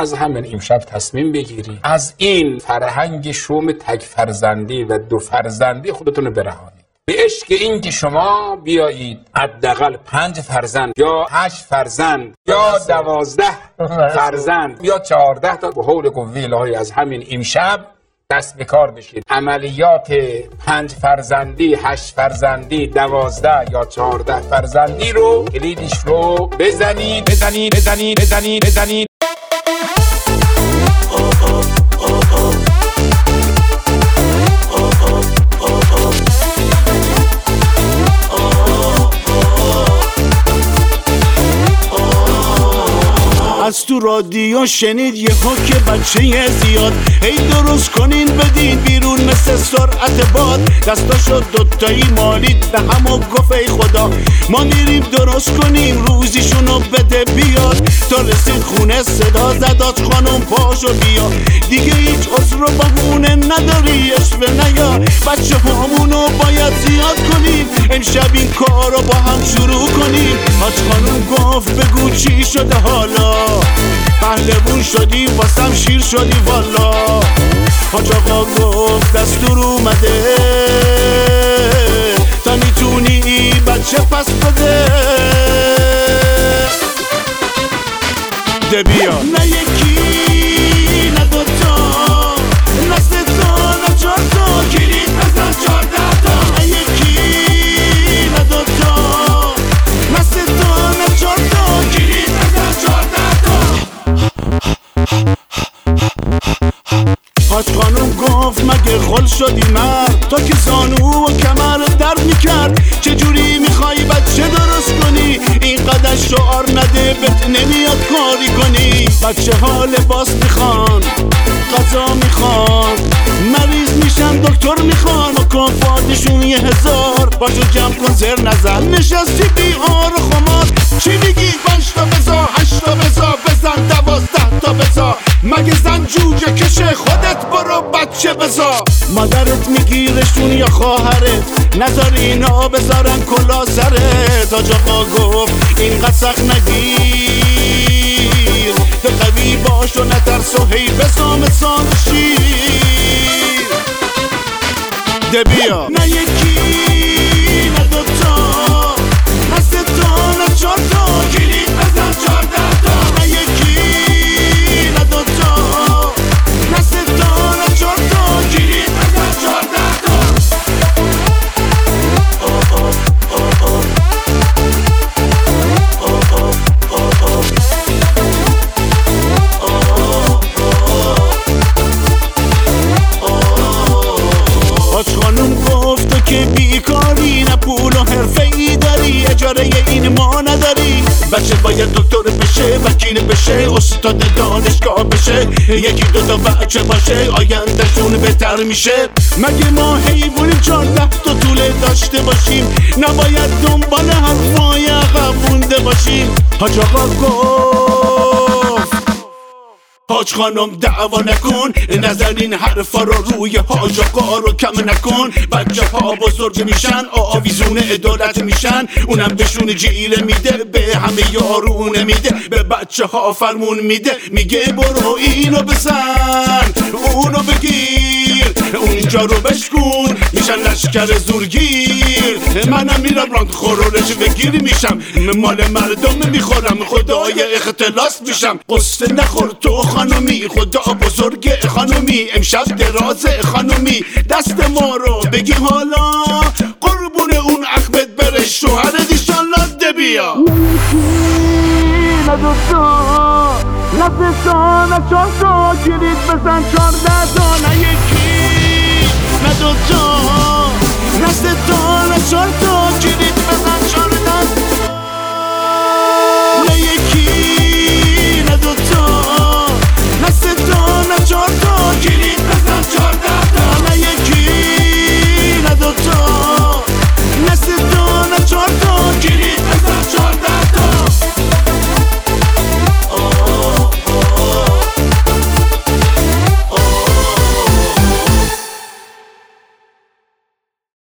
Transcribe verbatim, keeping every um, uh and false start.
از همین امشب تصمیم بگیری از این فرهنگ شوم تک فرزندی و دو فرزندی خودتون رو برهانید به عشق این که شما بیایید حداقل پنج فرزند یا هشت فرزند یا دوازده فرزند یا چهارده تا به حول قوه الهی از همین امشب دست به کار بشید. عملیات پنج فرزندی، هشت فرزندی، دوازده یا چهارده فرزندی رو کلیدش رو بزنید بزنید بزنید بزنید بزنید. از تو رادیو شنید یه که بچه زیاد هی درست کنین بدین بیرون مثل سرعت باد دستاشو دوتایی مالید به همو گفت ای خدا ما میریم درست کنیم روزیشونو بده بیاد تا رسید خونه صدا زدات خانم پاشو بیا دیگه هیچ عذر و بهونه نداری اشوه نیا بچه همونو باید زیاد کنیم امشب این کارو با هم شروع کنیم. حاج خانم گفت بگو چی شده حالا پهلوون شدی واسم شیر شدی والا. حاج آقا گفت دستور اومده تا میتونی بچه پس بده ده بیا نه یکی نه دوتا نه سه تا نه چهار تا کلید بزن چهارده تا نه یکی نه دوتا نه سه تا نه چهار تا کلید بزن چهارده تا. حاج خانم گفت مگه خل شدی مرد تا که زانو و کمر درد میکرد چجوری میخوای بچه درست کنی اینقدر شعار نده بهت نمیاد کاری کنی. بچه ها لباس میخوان غذا میخوان مریض میشن دکتر میخوان و کافاتشون یه هزار باشو جمع کن زر نظر نشستی بیار و خمار چی میگی پنج تا بزا هشت تا بزا بزن دوازده تا بزا مگه زن جوجه کشه خودت برو بچه بزا. مادرت میگیرشون یا خواهرت نذار اینا بذارن کلا سرت. حاج آقا گفت اینقدر سخت نگیر تو قوی باش و نترس و هی بزا مثال شیر ده بیا نه یکی نه دوتا نه سه تا نه چهار تا کلید بزن چهارده تا نه یکی نه دوتا نه سه تا نه چهار تا کلید بزن چهارده تا. حاج خانم گفت تو که بیکاری نه پول و حرفه‌ای داری اجاره این ما نداری بچه باید دکتر بشه وکیل بشه استاد دانشگاه بشه یکی دوتا بچه باشه آیندهشون بهتر میشه. مگه ما حیوانیم چهارده تا طوله داشته باشیم نباید دنبال حرفای عقب مونده باشیم. حاج آقا گفت حاج خانم دعوا نکن نظر این حرفا رو روی حاج آقا رو کم نکن بچه ها بزرگ میشن آویزون عدالت میشن اونم بهشون جیره میده به همه یارونه میده به بچه ها فرمون میده میگه برو اینو بزن اونو بگیر اونجا رو بشکن میشن لشکر زورگیر. منم میرم راند خورورش بگیر میشم مال مردم میخورم خدای اختلاس میشم. قصه نخور تو خانومی خدا بزرگ خانومی امشب دراز خانومی دست ما رو بگی حالا قربون اون عقبت بره شوهر دیشالله ده بیا نه دوتا نه سه تا نه چهار تا کلید بزن چهارده تا نه یکی نه دوتا نه سه تا نه چهار تا کلید بزن